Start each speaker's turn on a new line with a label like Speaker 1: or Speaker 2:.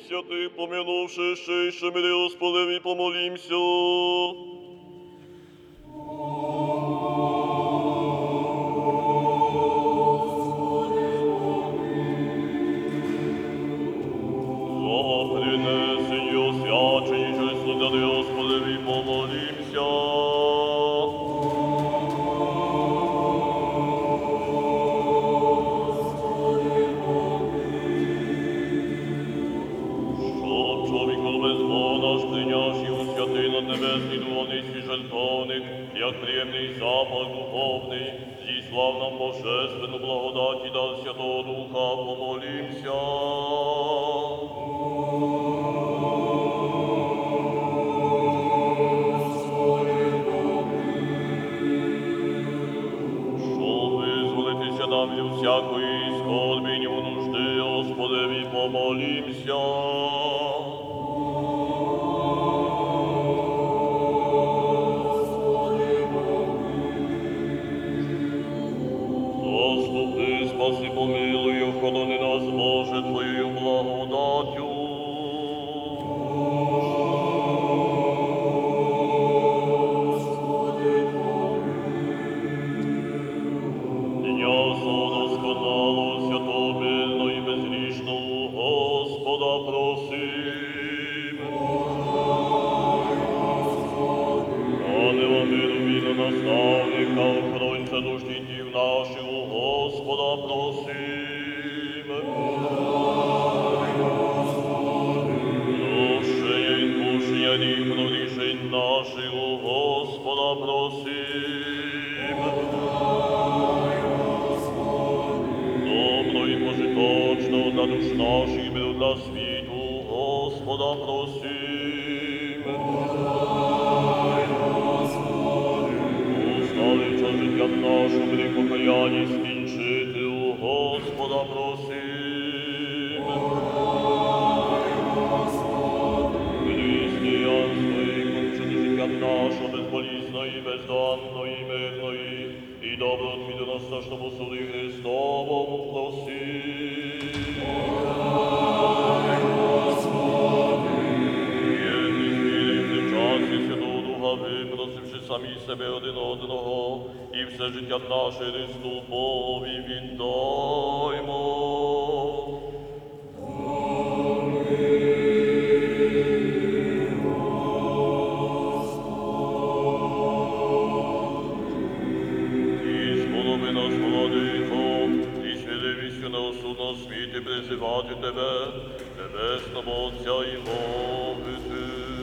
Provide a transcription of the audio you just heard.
Speaker 1: святых помянувши, ще мири Господеві, помолімся. За принесення освячені чесноти Господеві, помолімся. Небесний духовний жертовник, як приємний запах духовний, зіслав нам божественну благодать і дар Святого Духа, помолімся. Щоб визволитися нам від всякої скорбі, ні нужди, Господеві, помолімся. Спаси, помилуй, охорони нас, Боже, Твоєю благодаттю. Дня досконалого, святого, мирного і безгрішного Господа просим. Ангела миру, віра, наставника, охоронця душ і дів наших, Господа просим. Прощення і відпущення гріх прорішень наших, Господа просим. Добро і пожиточного для душ наших, миру для світу, Господа просим. Остави час життя нашого, мирі покаяння скінчити, у Господа просим. Християнство і кончити життя нашого, безболісного і бездонного і мирного, і добро від нас страшному суді Христовому просим. Випросивши самі себе один одного, і все життя наше Христу Богові віддаймо. І сполови нас, Владико, і сміливістю неосудно світі призивати Тебе, Небесного Отця і мовити.